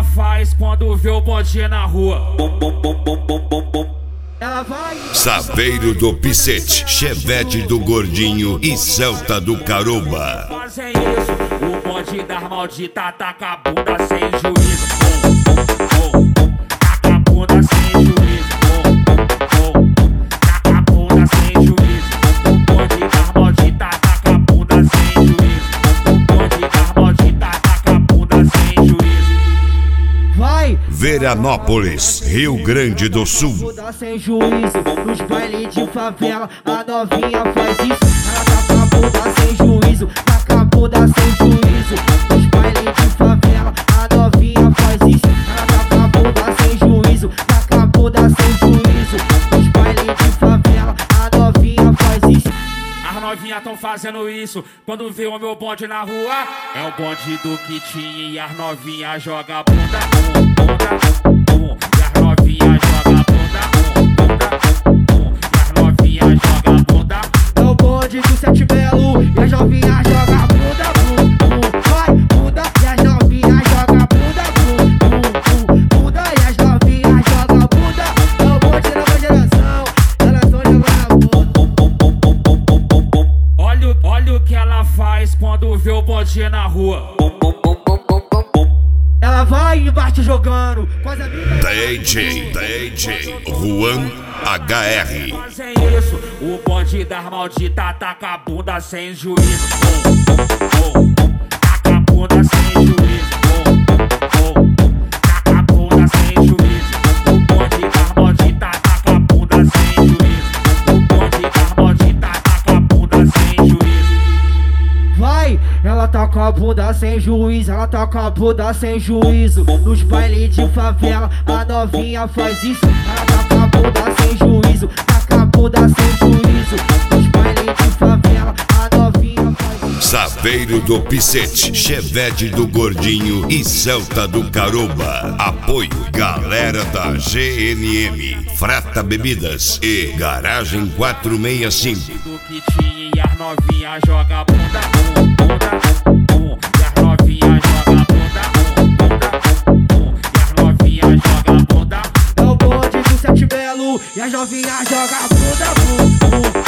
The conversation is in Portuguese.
faz quando vê o bonde na rua? Ela vai. Saveiro do Picete, Chevette do Gordinho e Celta do Caroba. Fazem isso, o bonde das malditas taca a bunda sem juízo. Taca a bunda sem juízo. Taca a bunda sem juízo. O bonde das malditas taca a bunda sem juízo. O bonde das malditas taca a bunda sem juízo. Vai. Veranópolis, Rio Grande do Sul. Bunda sem juízo, nos bailes de favela, a novinha faz isso. Ela taca a bunda sem juízo, taca a bunda sem juízo. Nos bailes de favela, a novinha faz isso. Ela taca a bunda sem juízo, taca a bunda sem juízo. Nos bailes de favela, a novinha faz isso. As novinhas tão fazendo isso quando vê o meu bonde na rua. É o bonde do Kitinho e as novinhas joga a bunda. E as novinhas joga a bunda. E as novinhas joga a bunda. É o bonde do Sete Belo e as novinhas joga a bunda. Vai, bunda e as novinhas joga a bunda. Bunda e as novinhas joga a bunda. É o bonde da nova geração, elas tão jogando a bunda. Olha o que ela faz quando vê o bonde na rua. Ela vai embaixo jogando com as amigas. DJ Juan HR. Fazem isso, o bonde das malditas taca a bunda sem juízo. Taca a bunda sem juízo. Taca a bunda sem juízo. O bonde das malditas taca a bunda sem juízo. O bonde das malditas taca a bunda sem juízo. Vai, ela tá com a bunda sem juízo, ela tá com a bunda sem juízo. Nos bailes de favela, a novinha faz isso. Ela tá com a bunda sem juízo, tá com a bunda sem juízo. Nos bailes de favela, a novinha faz isso. Saveiro do Picete, Chevette do Gordinho e Celta do Caroba. Apoio galera da GNM, Frata Bebidas e Garagem 465. Do Kitinho e as novinhas joga a bunda. E as novinhas joga a bunda. E as novinhas joga a bunda. É o bonde do Sete Belo e as novinhas jogam a bunda.